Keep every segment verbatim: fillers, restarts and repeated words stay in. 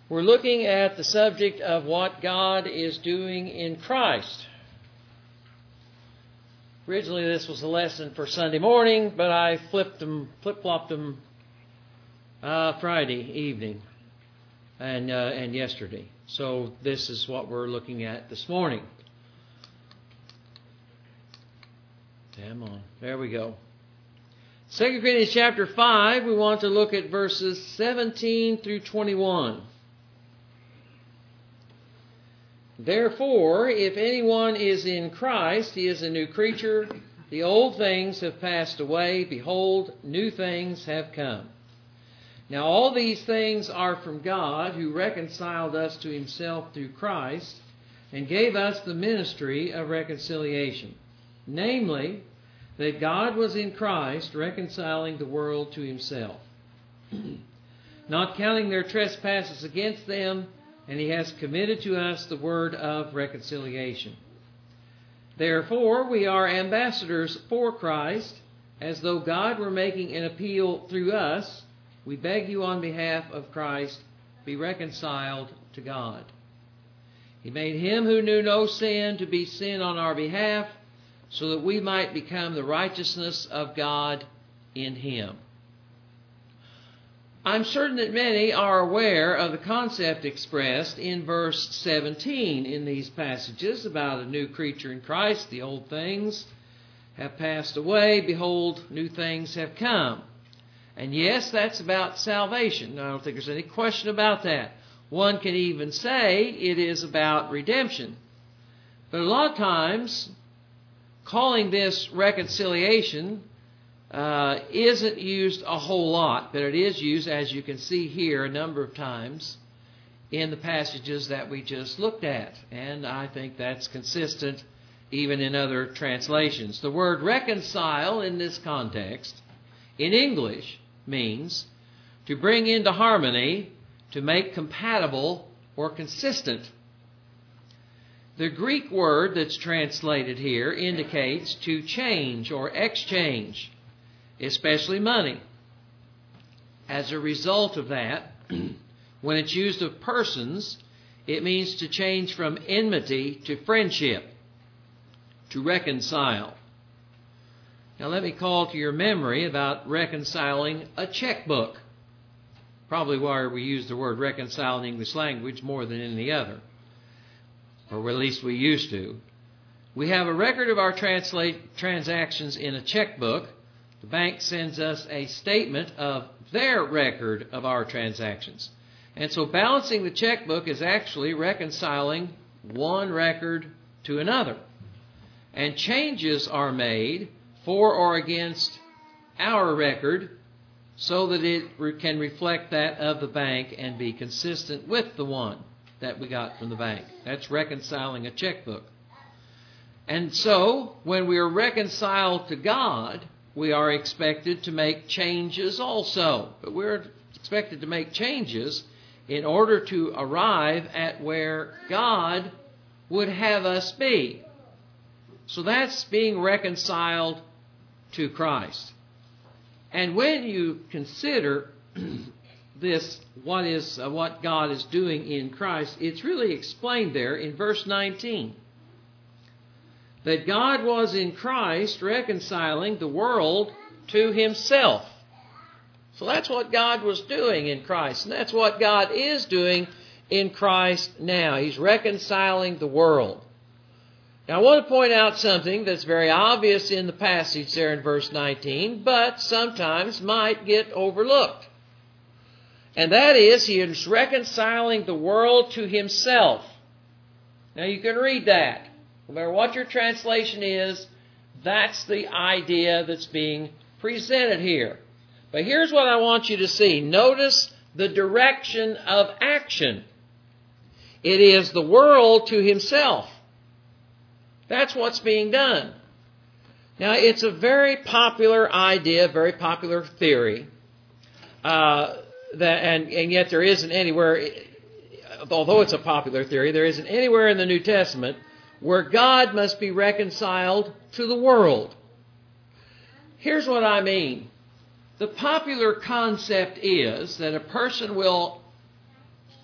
We're looking at the subject of what God is doing in Christ. Originally, this was a lesson for Sunday morning, but I flipped them, flip-flopped them uh, Friday evening and uh, and yesterday. So this is what we're looking at this morning. Damn on. There we go. Second Corinthians chapter five, we want to look at verses seventeen through twenty-one. Therefore, if anyone is in Christ, he is a new creature. The old things have passed away. Behold, new things have come. Now all these things are from God, who reconciled us to himself through Christ, and gave us the ministry of reconciliation. Namely, that God was in Christ, reconciling the world to himself, not counting their trespasses against them, and he has committed to us the word of reconciliation. Therefore, we are ambassadors for Christ, as though God were making an appeal through us. We beg you on behalf of Christ, be reconciled to God. He made him who knew no sin to be sin on our behalf, so that we might become the righteousness of God in him. I'm certain that many are aware of the concept expressed in verse seventeen in these passages about a new creature in Christ. The old things have passed away. Behold, new things have come. And yes, that's about salvation. I don't think there's any question about that. One can even say it is about redemption. But a lot of times, calling this reconciliation uh, isn't used a whole lot, but it is used, as you can see here, a number of times in the passages that we just looked at. And I think that's consistent even in other translations. The word reconcile in this context, in English, means to bring into harmony, to make compatible or consistent. The Greek word that's translated here indicates to change or exchange, especially money. As a result of that, when it's used of persons, it means to change from enmity to friendship, to reconcile. Now let me call to your memory about reconciling a checkbook. Probably why we use the word reconcile in English language more than any other. Or at least we used to. We have a record of our translate, transactions in a checkbook. The bank sends us a statement of their record of our transactions. And so balancing the checkbook is actually reconciling one record to another. And changes are made for or against our record so that it can reflect that of the bank and be consistent with the one that we got from the bank. That's reconciling a checkbook. And so, when we are reconciled to God, we are expected to make changes also. But we're expected to make changes in order to arrive at where God would have us be. So that's being reconciled to Christ. And when you consider this, what is uh, what God is doing in Christ, it's really explained there in verse nineteen. That God was in Christ reconciling the world to himself. So that's what God was doing in Christ. And that's what God is doing in Christ now. He's reconciling the world. Now I want to point out something that's very obvious in the passage there in verse nineteen, but sometimes might get overlooked. And that is, he is reconciling the world to himself. Now you can read that. No matter what your translation is, that's the idea that's being presented here. But here's what I want you to see. Notice the direction of action. It is the world to himself. That's what's being done. Now, it's a very popular idea, very popular theory, uh, that, and, and yet there isn't anywhere, although it's a popular theory, there isn't anywhere in the New Testament where God must be reconciled to the world. Here's what I mean. The popular concept is that a person will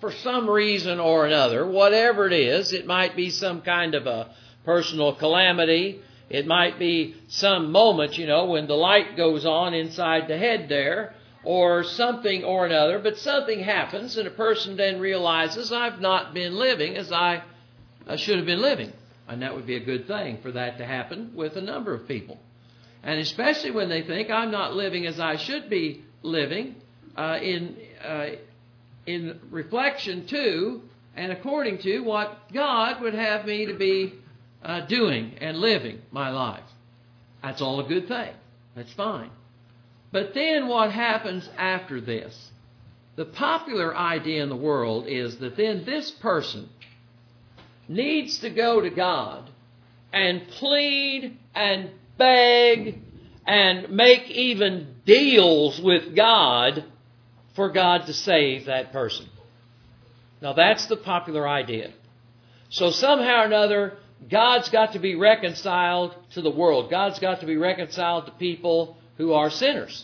for some reason or another, whatever it is, it might be some kind of a personal calamity. It might be some moment, you know, when the light goes on inside the head there, or something or another, but something happens and a person then realizes, I've not been living as I uh, should have been living. And that would be a good thing for that to happen with a number of people. And especially when they think, I'm not living as I should be living, uh, in uh, in reflection to and according to what God would have me to be uh, doing and living my life. That's all a good thing. That's fine. But then what happens after this? The popular idea in the world is that then this person needs to go to God and plead and beg and make even deals with God for God to save that person. Now that's the popular idea. So somehow or another, God's got to be reconciled to the world. God's got to be reconciled to people who are sinners.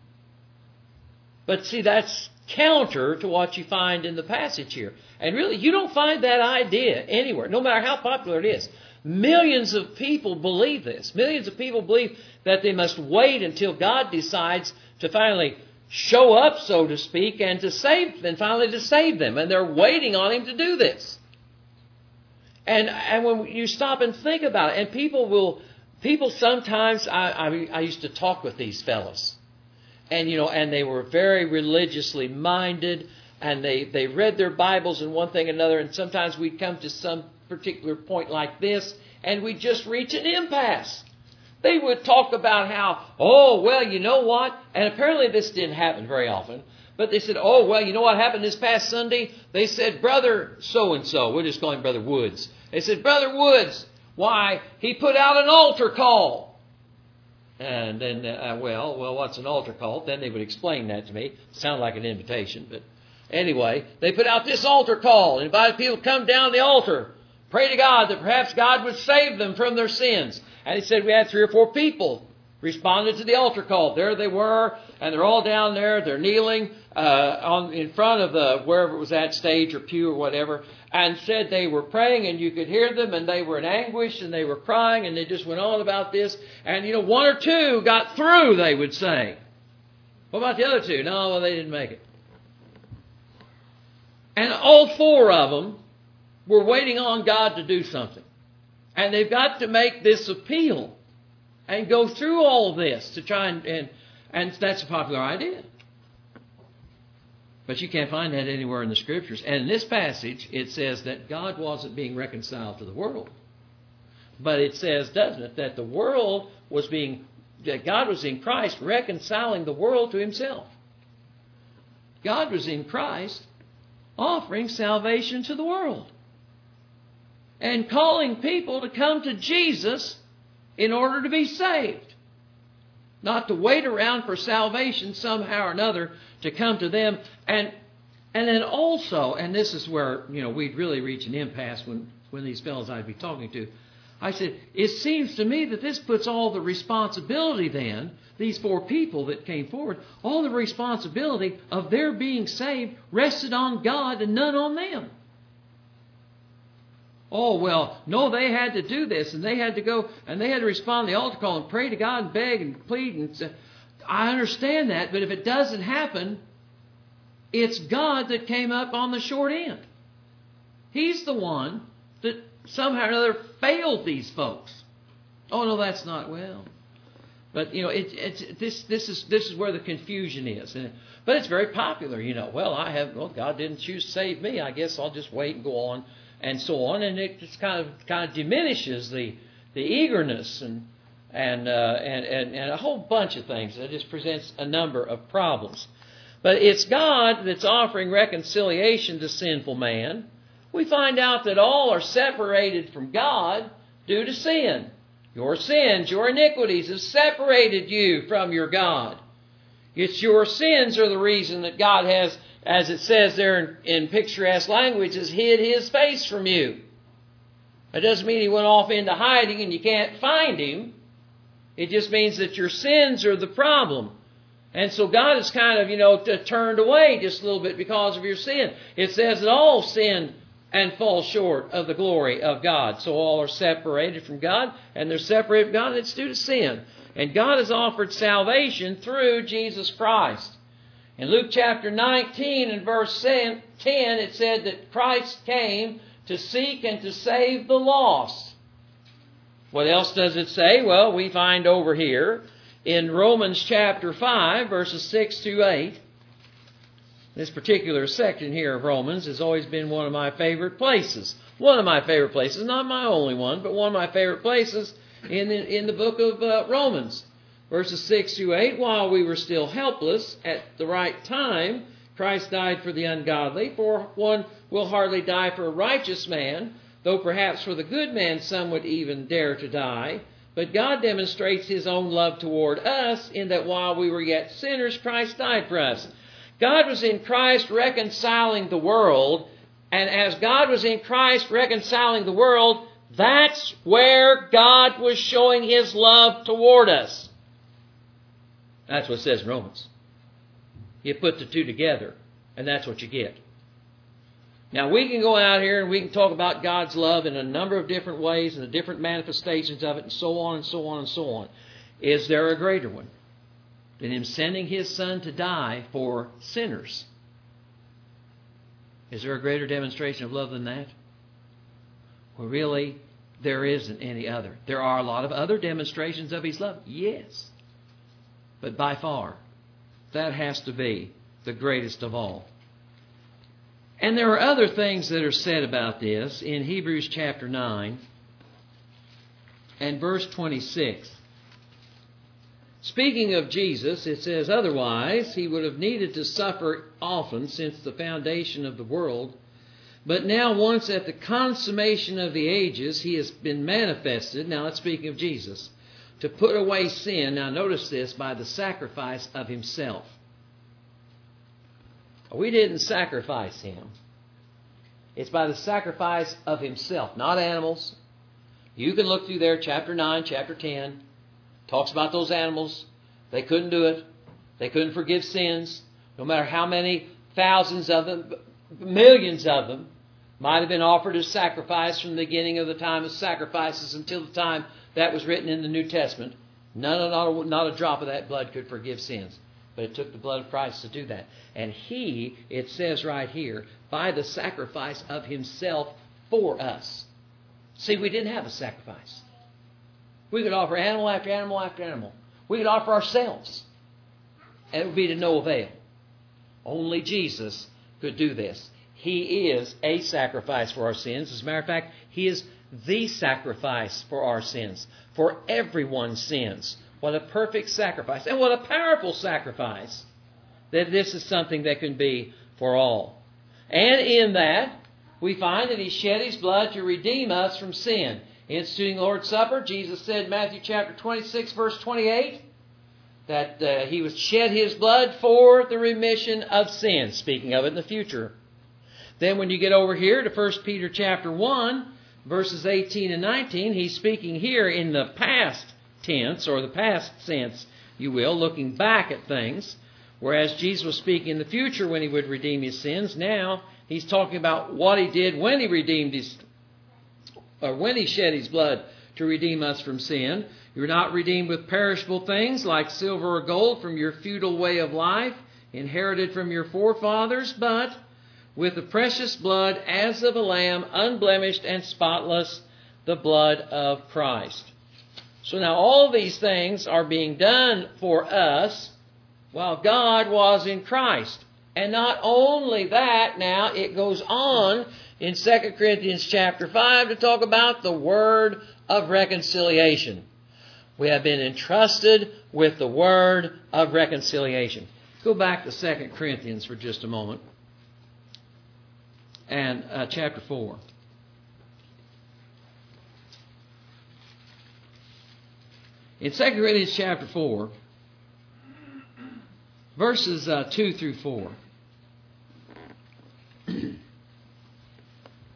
But see, that's counter to what you find in the passage here. And really, you don't find that idea anywhere, no matter how popular it is. Millions of people believe this. Millions of people believe that they must wait until God decides to finally show up, so to speak, and to save them, finally to save them. And they're waiting on Him to do this. And, and when you stop and think about it, and people will, people sometimes, I, I, I used to talk with these fellows. And, you know, and they were very religiously minded, and they, they read their Bibles and one thing and another, and sometimes we'd come to some particular point like this, and we'd just reach an impasse. They would talk about how, oh, well, you know what? And apparently this didn't happen very often. But they said, oh, well, you know what happened this past Sunday? They said, Brother so-and-so, we'll just call him Brother Woods. They said, Brother Woods, why, he put out an altar call. And then, uh, well, well, what's an altar call? Then they would explain that to me. Sound like an invitation, but anyway, they put out this altar call and invited people to come down the altar, pray to God that perhaps God would save them from their sins. And he said we had three or four people responded to the altar call. There they were, and they're all down there. They're kneeling uh, on in front of the wherever it was at, stage or pew or whatever, and said they were praying, and you could hear them, and they were in anguish, and they were crying, and they just went on about this. And you know, one or two got through, they would say. What about the other two? No, well, they didn't make it. And all four of them were waiting on God to do something. And they've got to make this appeal and go through all this to try and, and, and that's a popular idea. But you can't find that anywhere in the Scriptures. And in this passage, it says that God wasn't being reconciled to the world. But it says, doesn't it, that the world was being, that God was in Christ reconciling the world to Himself. God was in Christ offering salvation to the world. And calling people to come to Jesus in order to be saved. Not to wait around for salvation somehow or another to come to them. And and then also, and this is where, you know, we'd really reach an impasse when, when these fellows I'd be talking to. I said, it seems to me that this puts all the responsibility then, these four people that came forward, all the responsibility of their being saved rested on God and none on them. Oh, well, no, they had to do this, and they had to go, and they had to respond to the altar call and pray to God and beg and plead. And say, I understand that, but if it doesn't happen, it's God that came up on the short end. He's the one that somehow or another failed these folks. Oh, no, that's not well. But, you know, it, it's, this, this, is, this is where the confusion is. And, but it's very popular, you know. Well, I have, well, God didn't choose to save me. I guess I'll just wait and go on. And so on, and it just kind of kind of diminishes the the eagerness and and, uh, and and and a whole bunch of things. It just presents a number of problems. But it's God that's offering reconciliation to sinful man. We find out that all are separated from God due to sin. Your sins, your iniquities have separated you from your God. It's your sins are the reason that God has, as it says there in, in picturesque language, has hid His face from you. That doesn't mean He went off into hiding and you can't find Him. It just means that your sins are the problem. And so God is kind of, you know, t- turned away just a little bit because of your sin. It says that all sin and fall short of the glory of God. So all are separated from God, and they're separated from God, and it's due to sin. And God has offered salvation through Jesus Christ. In Luke chapter nineteen and verse ten, it said that Christ came to seek and to save the lost. What else does it say? Well, we find over here in Romans chapter five, verses six to eight. This particular section here of Romans has always been one of my favorite places. One of my favorite places, not my only one, but one of my favorite places in the, in the book of uh, Romans. Verses six to eight, while we were still helpless, at the right time, Christ died for the ungodly. For one will hardly die for a righteous man, though perhaps for the good man some would even dare to die. But God demonstrates His own love toward us in that while we were yet sinners, Christ died for us. God was in Christ reconciling the world, and as God was in Christ reconciling the world, that's where God was showing His love toward us. That's what it says in Romans. You put the two together, and that's what you get. Now, we can go out here and we can talk about God's love in a number of different ways and the different manifestations of it, and so on and so on and so on. Is there a greater one than Him sending His Son to die for sinners? Is there a greater demonstration of love than that? Well, really, there isn't any other. There are a lot of other demonstrations of His love, yes. But by far, that has to be the greatest of all. And there are other things that are said about this in Hebrews chapter nine and verse twenty-six. Speaking of Jesus, it says, otherwise He would have needed to suffer often since the foundation of the world. But now once at the consummation of the ages, He has been manifested. Now that's speaking of Jesus. To put away sin, now notice this, by the sacrifice of Himself. We didn't sacrifice Him. It's by the sacrifice of Himself, not animals. You can look through there, chapter nine, chapter ten. Talks about those animals. They couldn't do it. They couldn't forgive sins. No matter how many thousands of them, millions of them, might have been offered as sacrifice from the beginning of the time of sacrifices until the time that was written in the New Testament. None, not a, not a drop of that blood could forgive sins. But it took the blood of Christ to do that. And He, it says right here, by the sacrifice of Himself for us. See, we didn't have a sacrifice. We could offer animal after animal after animal. We could offer ourselves. And it would be to no avail. Only Jesus could do this. He is a sacrifice for our sins. As a matter of fact, He is the sacrifice for our sins, for everyone's sins. What a perfect sacrifice, and what a powerful sacrifice, that this is something that can be for all. And in that, we find that He shed His blood to redeem us from sin. Instituting the Lord's Supper, Jesus said in Matthew chapter twenty-six, verse twenty-eight, that uh, He was shed His blood for the remission of sins, speaking of it in the future. Then when you get over here to First Peter chapter one, verses eighteen and nineteen, He's speaking here in the past tense, or the past sense, you will, looking back at things. Whereas Jesus was speaking in the future when He would redeem His sins. Now He's talking about what He did when He redeemed His, or when He shed His blood to redeem us from sin. You're not redeemed with perishable things like silver or gold from your futile way of life, inherited from your forefathers, but with the precious blood as of a lamb, unblemished and spotless, the blood of Christ. So now all these things are being done for us while God was in Christ. And not only that, now it goes on in Second Corinthians chapter five to talk about the word of reconciliation. We have been entrusted with the word of reconciliation. Go back to Second Corinthians for just a moment. And uh, chapter four. In Second Corinthians chapter four, verses uh, two through four.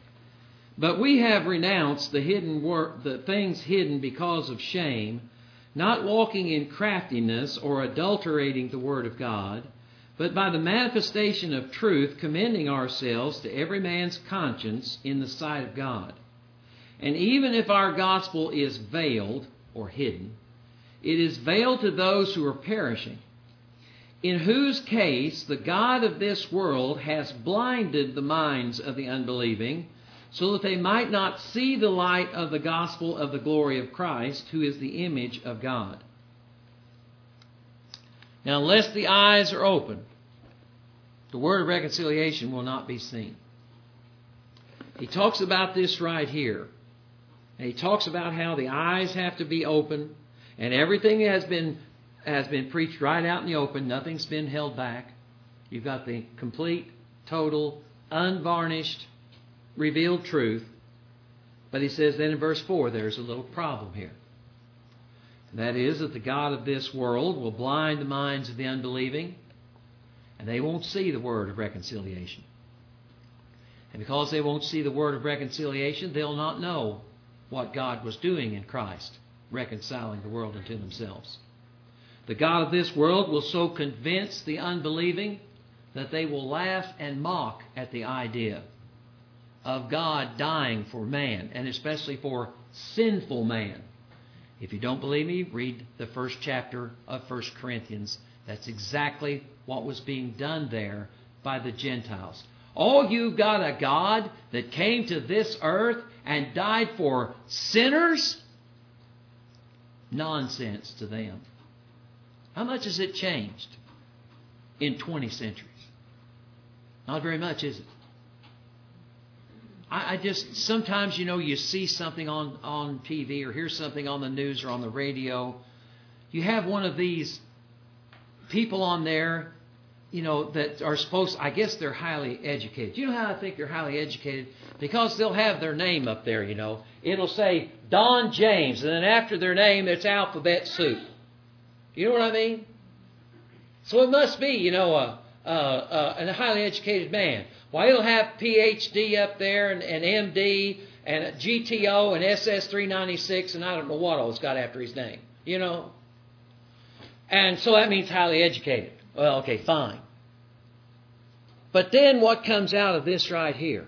But we have renounced the hidden work, the things hidden because of shame, not walking in craftiness or adulterating the Word of God, but by the manifestation of truth, commending ourselves to every man's conscience in the sight of God. And even if our gospel is veiled or hidden, it is veiled to those who are perishing, in whose case the God of this world has blinded the minds of the unbelieving, so that they might not see the light of the gospel of the glory of Christ, who is the image of God. Now, unless the eyes are open, the word of reconciliation will not be seen. He talks about this right here. And he talks about how the eyes have to be open, and everything has been has been preached right out in the open. Nothing's been held back. You've got the complete, total, unvarnished, revealed truth. But he says then in verse four, there's a little problem here. And that is that the God of this world will blind the minds of the unbelieving, and they won't see the word of reconciliation. And because they won't see the word of reconciliation, they'll not know what God was doing in Christ, reconciling the world unto themselves. The God of this world will so convince the unbelieving that they will laugh and mock at the idea of God dying for man, and especially for sinful man. If you don't believe me, read the first chapter of First Corinthians. That's exactly what was being done there by the Gentiles. Oh, you've got a God that came to this earth and died for sinners? Nonsense to them. How much has it changed in twenty centuries? Not very much, is it? I, I just, sometimes, you know, you see something on, on T V or hear something on the news or on the radio. You have one of these people on there, you know, that are supposed, I guess they're highly educated. You know how I think they're highly educated? Because they'll have their name up there, you know. It'll say Don James, and then after their name, it's alphabet soup. You know what I mean? So it must be, you know, a, a, a, a highly educated man. Well, he'll have P H D up there and, and M D and a G T O and S S three ninety-six and I don't know what all it's got after his name, you know. And so that means highly educated. Well, okay, fine. But then what comes out of this right here?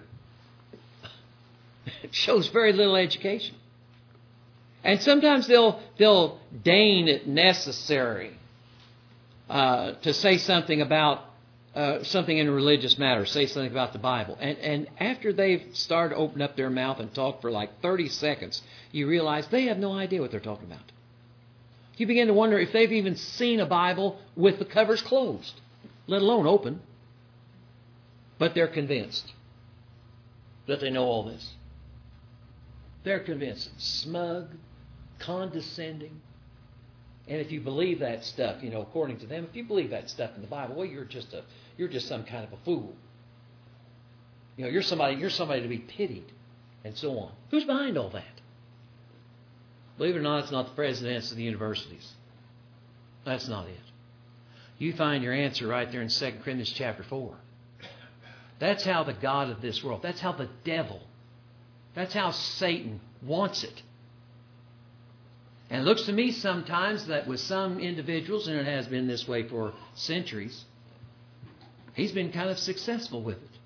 It shows very little education. And sometimes they'll they'll deign it necessary uh, to say something about uh, something in a religious matter, say something about the Bible. And, and after they've started to open up their mouth and talk for like thirty seconds, you realize they have no idea what they're talking about. You begin to wonder if they've even seen a Bible with the covers closed, let alone open. But they're convinced that they know all this. They're convinced. Smug, condescending. And if you believe that stuff, you know, according to them, if you believe that stuff in the Bible, well, you're just a you're just some kind of a fool. You know, you're somebody you're somebody to be pitied, and so on. Who's behind all that? Believe it or not, it's not the presidents of the universities. That's not it. You find your answer right there in Second Corinthians chapter four. That's how the God of this world, that's how the devil, that's how Satan wants it. And it looks to me sometimes that with some individuals, and it has been this way for centuries, he's been kind of successful with it.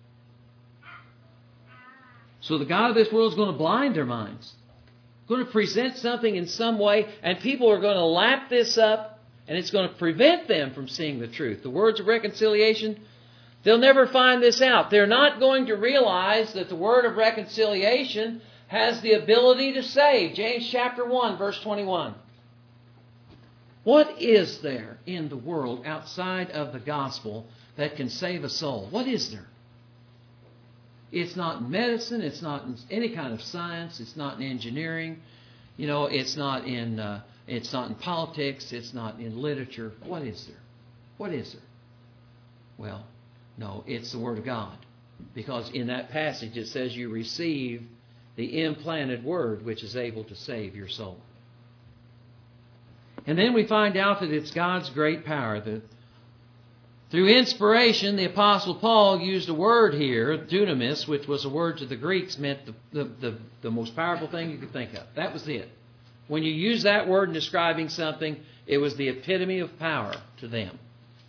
So the God of this world is going to blind their minds, going to present something in some way, and people are going to lap this up, and it's going to prevent them from seeing the truth. The words of reconciliation, they'll never find this out. They're not going to realize that the word of reconciliation has the ability to save. James chapter one, verse twenty-one. What is there in the world outside of the gospel that can save a soul? What is there? It's not in medicine. It's not in any kind of science. It's not in engineering. You know, it's not in uh, it's not in politics. It's not in literature. What is there? What is there? Well, no, it's the Word of God. Because in that passage it says you receive the implanted Word which is able to save your soul. And then we find out that it's God's great power. That through inspiration, the Apostle Paul used a word here, dunamis, which was a word to the Greeks, meant the, the, the, the most powerful thing you could think of. That was it. When you use that word in describing something, it was the epitome of power to them.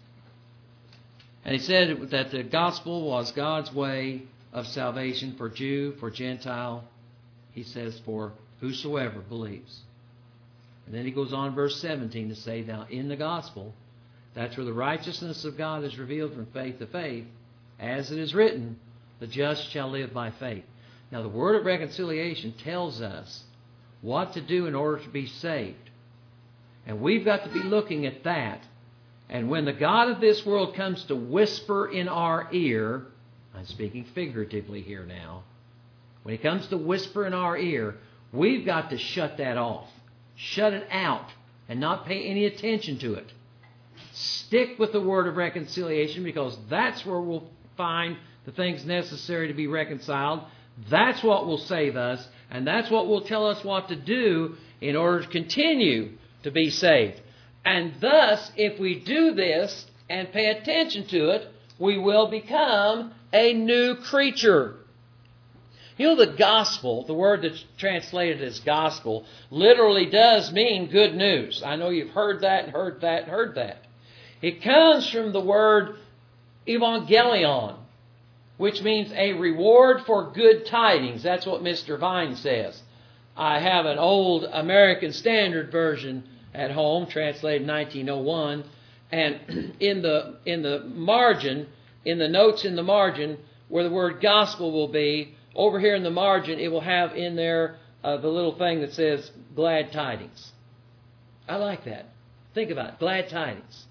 And he said that the gospel was God's way of salvation for Jew, for Gentile. He says, for whosoever believes. And then he goes on, verse seventeen, to say, now in the gospel, that's where the righteousness of God is revealed from faith to faith. As it is written, the just shall live by faith. Now the word of reconciliation tells us what to do in order to be saved. And we've got to be looking at that. And when the God of this world comes to whisper in our ear, I'm speaking figuratively here now, when he comes to whisper in our ear, we've got to shut that off. Shut it out and not pay any attention to it. Stick with the word of reconciliation, because that's where we'll find the things necessary to be reconciled. That's what will save us, and that's what will tell us what to do in order to continue to be saved. And thus, if we do this and pay attention to it, we will become a new creature. You know, the gospel, the word that's translated as gospel, literally does mean good news. I know you've heard that and heard that and heard that. It comes from the word evangelion, which means a reward for good tidings. That's what Mister Vine says. I have an old American Standard Version at home, translated in nineteen oh one, and in the in the margin, in the notes in the margin, where the word gospel will be, over here in the margin, it will have in there uh, the little thing that says glad tidings. I like that. Think about it. Glad tidings.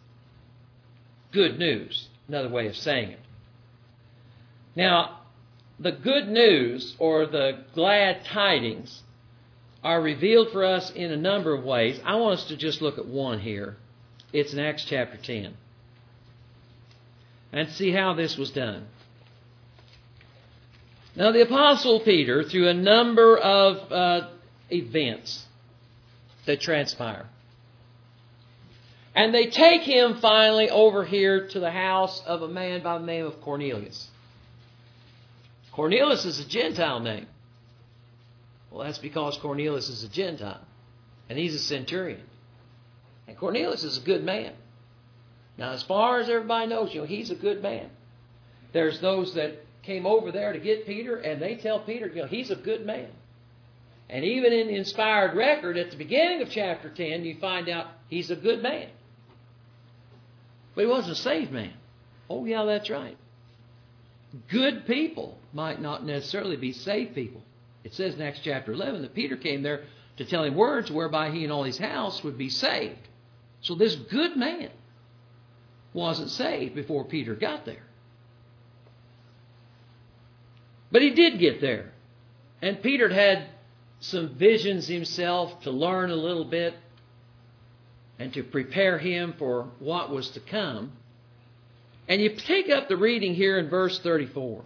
Good news. Another way of saying it. Now, the good news or the glad tidings are revealed for us in a number of ways. I want us to just look at one here. It's in Acts chapter ten. And see how this was done. Now, the Apostle Peter, through a number of uh, events that transpire, and they take him finally over here to the house of a man by the name of Cornelius. Cornelius is a Gentile name. Well, that's because Cornelius is a Gentile, and he's a centurion. And Cornelius is a good man. Now, as far as everybody knows, you know, he's a good man. There's those that came over there to get Peter, and they tell Peter, you know, he's a good man. And even in the inspired record at the beginning of chapter ten, you find out he's a good man. But he wasn't a saved man. Oh, yeah, that's right. Good people might not necessarily be saved people. It says in Acts chapter eleven that Peter came there to tell him words whereby he and all his house would be saved. So this good man wasn't saved before Peter got there. But he did get there. And Peter had some visions himself to learn a little bit and to prepare him for what was to come. And you take up the reading here in verse thirty-four.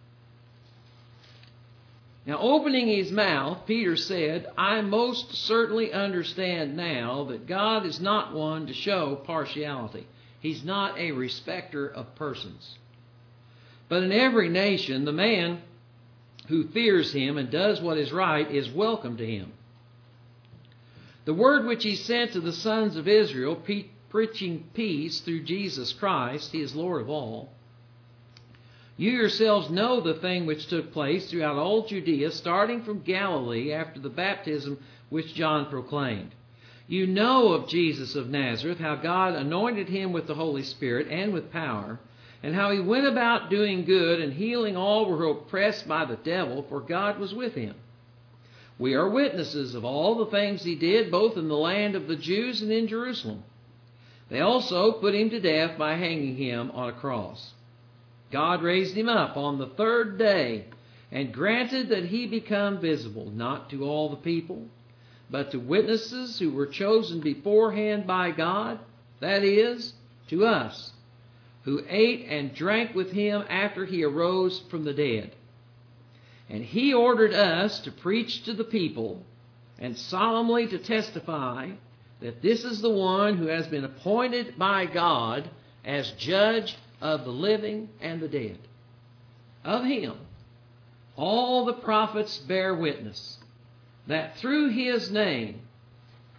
Now, opening his mouth, Peter said, I most certainly understand now that God is not one to show partiality. He's not a respecter of persons. But in every nation, the man who fears him and does what is right is welcome to him. The word which he sent to the sons of Israel, pe- preaching peace through Jesus Christ, he is Lord of all. You yourselves know the thing which took place throughout all Judea, starting from Galilee after the baptism which John proclaimed. You know of Jesus of Nazareth, how God anointed him with the Holy Spirit and with power, and how he went about doing good and healing all who were oppressed by the devil, for God was with him. We are witnesses of all the things he did, both in the land of the Jews and in Jerusalem. They also put him to death by hanging him on a cross. God raised him up on the third day and granted that he become visible, not to all the people, but to witnesses who were chosen beforehand by God, that is, to us, who ate and drank with him after he arose from the dead. And he ordered us to preach to the people and solemnly to testify that this is the one who has been appointed by God as judge of the living and the dead. Of him, all the prophets bear witness that through his name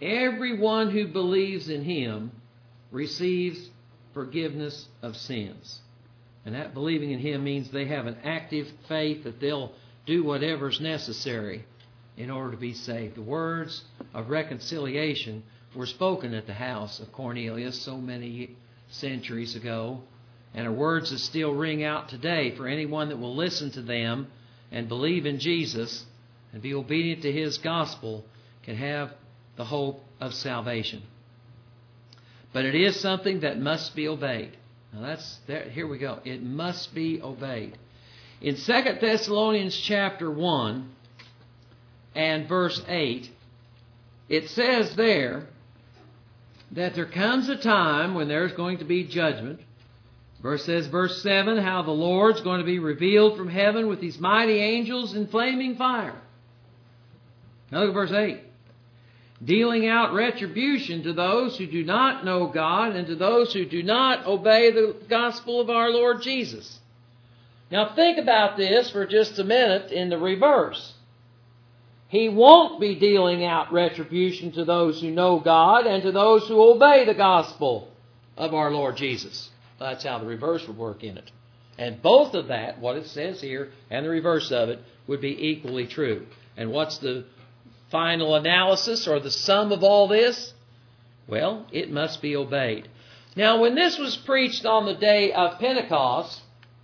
everyone who believes in Him receives forgiveness of sins. And that believing in Him means they have an active faith that they'll do whatever is necessary in order to be saved. The words of reconciliation were spoken at the house of Cornelius so many centuries ago, and are words that still ring out today for anyone that will listen to them and believe in Jesus and be obedient to His gospel can have the hope of salvation. But it is something that must be obeyed. Now that's there, here we go. It must be obeyed. In Second Thessalonians chapter one and verse eight, it says there that there comes a time when there's going to be judgment. Verse says, verse seven, how the Lord's going to be revealed from heaven with His mighty angels in flaming fire. Now look at verse eight. Dealing out retribution to those who do not know God and to those who do not obey the gospel of our Lord Jesus. Now think about this for just a minute in the reverse. He won't be dealing out retribution to those who know God and to those who obey the gospel of our Lord Jesus. That's how the reverse would work in it. And both of that, what it says here and the reverse of it, would be equally true. And what's the final analysis or the sum of all this? Well, it must be obeyed. Now, when this was preached on the day of Pentecost,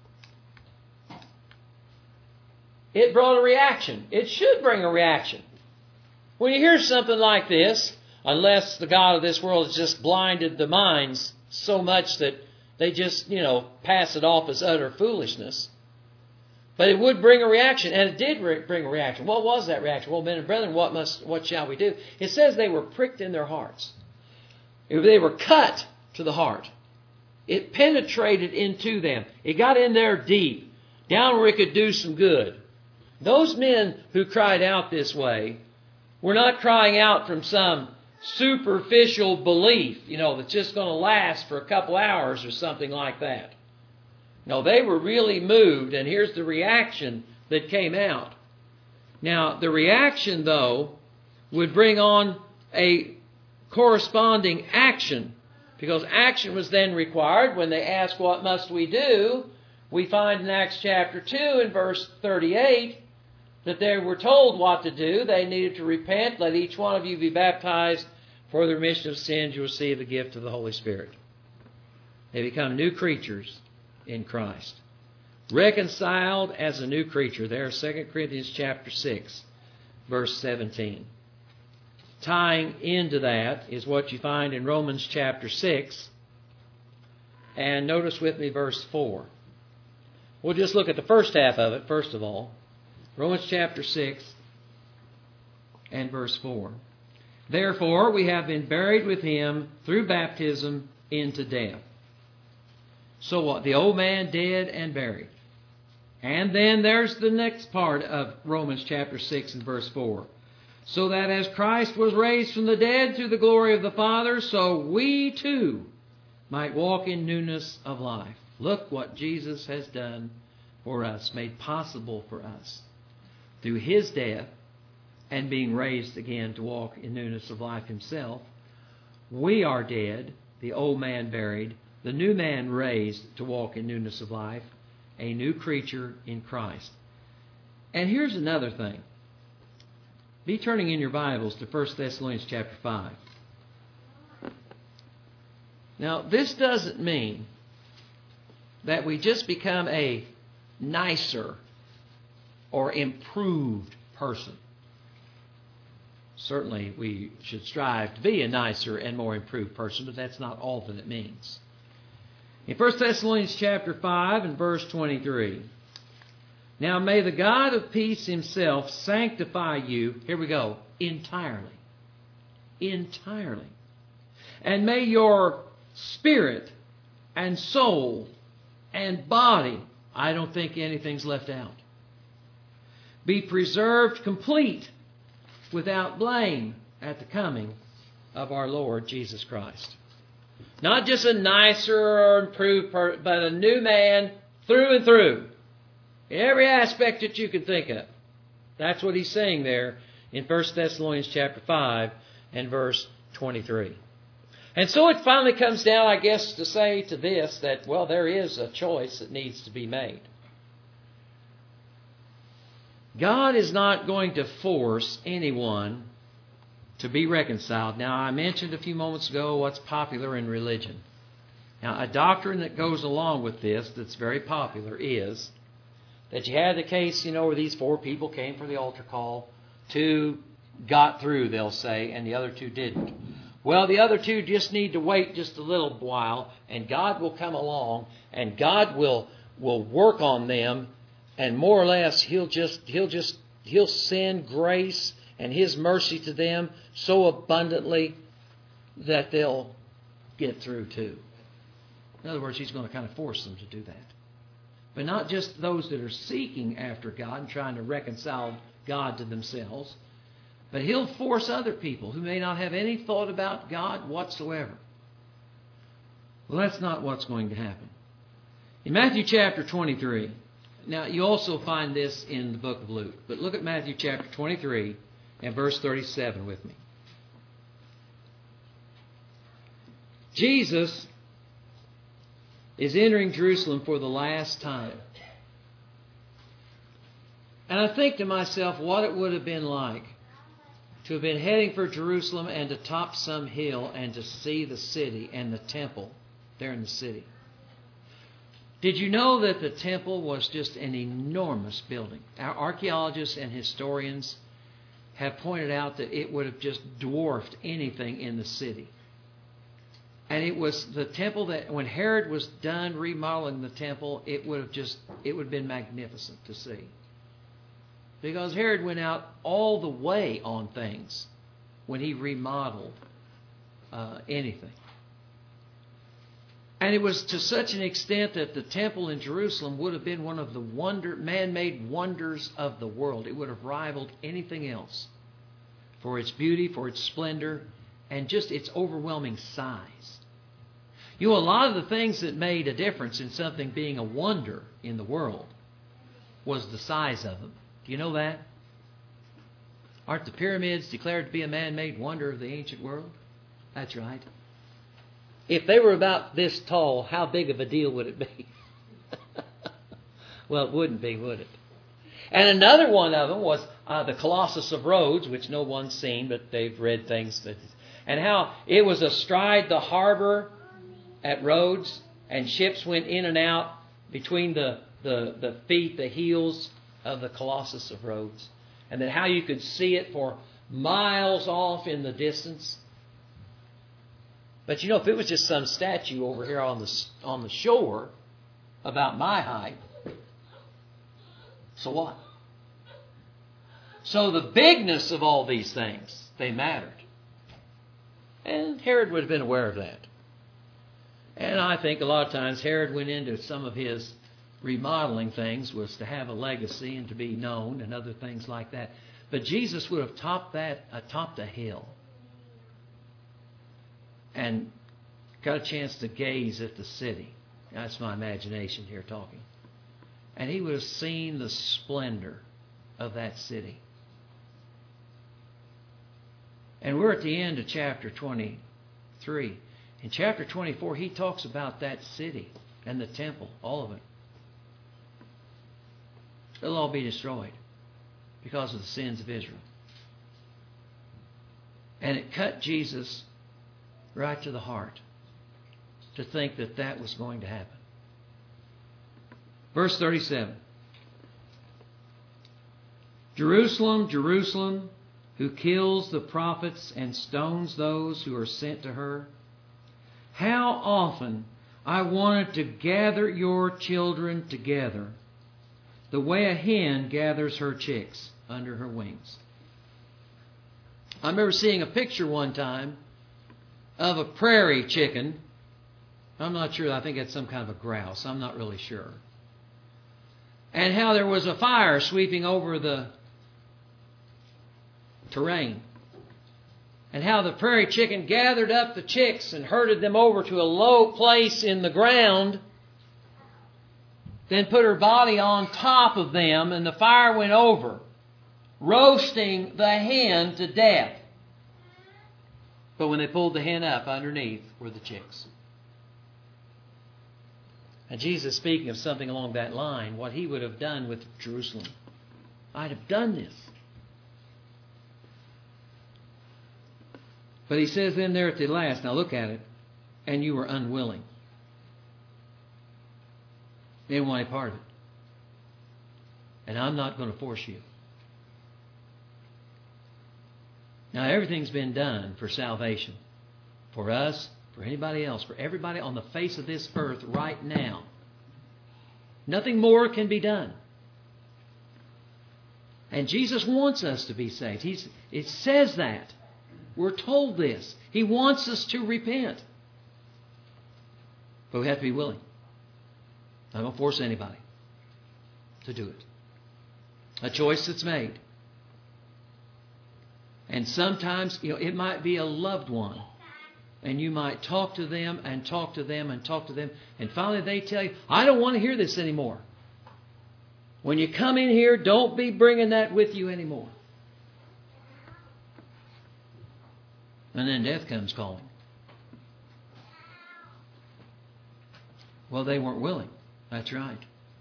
it brought a reaction. It should bring a reaction. When you hear something like this, unless the God of this world has just blinded the minds so much that they just, you know, pass it off as utter foolishness. But it would bring a reaction, and it did re- bring a reaction. What was that reaction? Well, men and brethren, what must, what shall we do? It says they were pricked in their hearts. They were cut to the heart. It penetrated into them. It got in there deep, down where it could do some good. Those men who cried out this way were not crying out from some superficial belief, you know, that's just going to last for a couple hours or something like that. No, they were really moved, and here's the reaction that came out. Now, the reaction, though, would bring on a corresponding action, because action was then required. When they asked, what must we do? We find in Acts chapter two and verse thirty-eight that they were told what to do. They needed to repent. Let each one of you be baptized for the remission of sins. You will receive the gift of the Holy Spirit. They become new creatures in Christ. Reconciled as a new creature. There, Second Corinthians chapter six, verse seventeen. Tying into that is what you find in Romans chapter six. And notice with me verse four. We'll just look at the first half of it, first of all. Romans chapter six and verse four. Therefore, we have been buried with Him through baptism into death. So what? The old man dead and buried. And then there's the next part of Romans chapter six and verse four. So that as Christ was raised from the dead through the glory of the Father, so we too might walk in newness of life. Look what Jesus has done for us, made possible for us. Through His death and being raised again to walk in newness of life Himself, we are dead, the old man buried, the new man raised to walk in newness of life, a new creature in Christ. And here's another thing. Be turning in your Bibles to First Thessalonians chapter five. Now, this doesn't mean that we just become a nicer or improved person. Certainly, we should strive to be a nicer and more improved person, but that's not all that it means. In First Thessalonians chapter five and verse twenty-three, now may the God of peace Himself sanctify you, here we go, entirely. Entirely. And may your spirit and soul and body, I don't think anything's left out, be preserved complete without blame at the coming of our Lord Jesus Christ. Not just a nicer or improved person, but a new man through and through. In every aspect that you can think of. That's what he's saying there in First Thessalonians chapter five and verse twenty-three. And so it finally comes down, I guess, to say to this that, well, there is a choice that needs to be made. God is not going to force anyone to be reconciled. Now, I mentioned a few moments ago what's popular in religion. Now, a doctrine that goes along with this that's very popular is that you had the case, you know, where these four people came for the altar call. Two got through, they'll say, and the other two didn't. Well, the other two just need to wait just a little while, and God will come along, and God will will work on them, and more or less He'll just He'll just He'll send grace and His mercy to them so abundantly that they'll get through too. In other words, He's going to kind of force them to do that. But not just those that are seeking after God and trying to reconcile God to themselves, but He'll force other people who may not have any thought about God whatsoever. Well, that's not what's going to happen. In Matthew chapter twenty-three, now you also find this in the book of Luke, but look at Matthew chapter twenty-three and verse thirty-seven with me. Jesus is entering Jerusalem for the last time. And I think to myself what it would have been like to have been heading for Jerusalem and to top some hill and to see the city and the temple there in the city. Did you know that the temple was just an enormous building? Our archaeologists and historians have pointed out that it would have just dwarfed anything in the city. And it was the temple that when Herod was done remodeling the temple, it would have just it would have been magnificent to see. Because Herod went out all the way on things when he remodeled uh, anything. And it was to such an extent that the temple in Jerusalem would have been one of the wonder, man-made wonders of the world. It would have rivaled anything else for its beauty, for its splendor, and just its overwhelming size. You know, a lot of the things that made a difference in something being a wonder in the world was the size of them. Do you know that? Aren't the pyramids declared to be a man-made wonder of the ancient world? That's right. If they were about this tall, how big of a deal would it be? Well, it wouldn't be, would it? And another one of them was uh, the Colossus of Rhodes, which no one's seen, but they've read things. That, and how it was astride the harbor at Rhodes, and ships went in and out between the, the, the feet, the heels of the Colossus of Rhodes. And then how you could see it for miles off in the distance. But you know, if it was just some statue over here on the on the shore about my height, so what? So the bigness of all these things, they mattered. And Herod would have been aware of that. And I think a lot of times Herod went into some of his remodeling things was to have a legacy and to be known and other things like that. But Jesus would have topped that, uh, topped a hill and got a chance to gaze at the city. That's my imagination here talking. And he would have seen the splendor of that city. And we're at the end of chapter twenty-three. In chapter twenty-four, he talks about that city and the temple, all of it. It'll all be destroyed because of the sins of Israel. And it cut Jesus right to the heart to think that that was going to happen. Verse thirty-seven. Jerusalem, Jerusalem, who kills the prophets and stones those who are sent to her. How often I wanted to gather your children together the way a hen gathers her chicks under her wings. I remember seeing a picture one time of a prairie chicken. I'm not sure. I think it's some kind of a grouse. I'm not really sure. And how there was a fire sweeping over the terrain. And how the prairie chicken gathered up the chicks and herded them over to a low place in the ground, then put her body on top of them, and the fire went over, roasting the hen to death. But when they pulled the hen up, underneath were the chicks. And Jesus, speaking of something along that line, what he would have done with Jerusalem. I'd have done this. But he says then there at the last, now look at it, and you were unwilling. They didn't want any part of it. And I'm not going to force you. Now everything's been done for salvation. For us, for anybody else, for everybody on the face of this earth right now. Nothing more can be done. And Jesus wants us to be saved. He's, it says that. We're told this. He wants us to repent. But we have to be willing. I don't force anybody to do it. A choice that's made. And sometimes, you know, it might be a loved one. And you might talk to them and talk to them and talk to them. And finally they tell you, I don't want to hear this anymore. When you come in here, don't be bringing that with you anymore. And then death comes calling. Well, they weren't willing. That's right.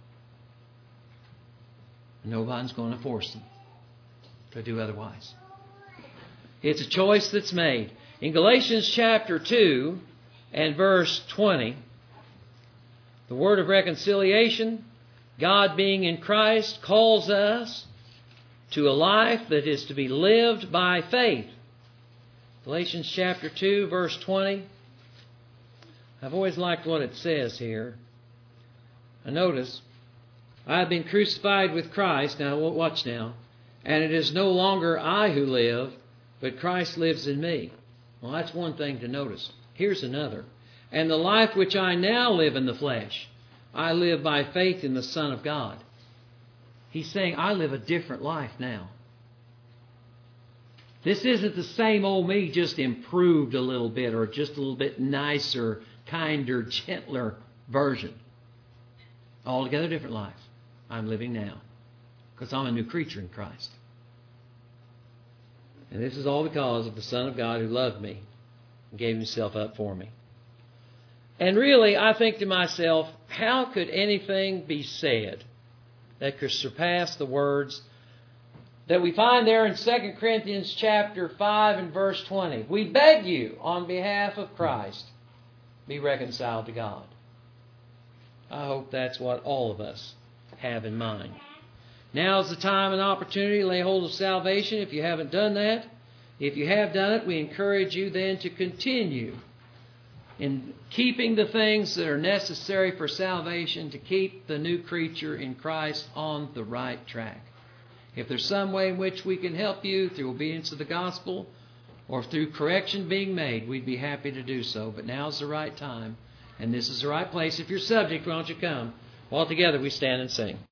Nobody's going to force them to do otherwise. It's a choice that's made. In Galatians chapter two and verse twenty, the word of reconciliation, God being in Christ, calls us to a life that is to be lived by faith. Galatians chapter two, verse twenty. I've always liked what it says here. Now notice, I have been crucified with Christ. Now watch now. And it is no longer I who live, but Christ lives in me. Well, that's one thing to notice. Here's another. And the life which I now live in the flesh, I live by faith in the Son of God. He's saying, I live a different life now. This isn't the same old me, just improved a little bit or just a little bit nicer, kinder, gentler version. Altogether different life I'm living now because I'm a new creature in Christ. And this is all because of the Son of God who loved me and gave himself up for me. And really, I think to myself, how could anything be said that could surpass the words that we find there in Second Corinthians chapter five and verse twenty? We beg you, on behalf of Christ, be reconciled to God. I hope that's what all of us have in mind. Now is the time and opportunity to lay hold of salvation if you haven't done that. If you have done it, we encourage you then to continue in keeping the things that are necessary for salvation, to keep the new creature in Christ on the right track. If there's some way in which we can help you through obedience to the gospel or through correction being made, we'd be happy to do so. But now's the right time, and this is the right place. If you're subject, why don't you come? All together we stand and sing.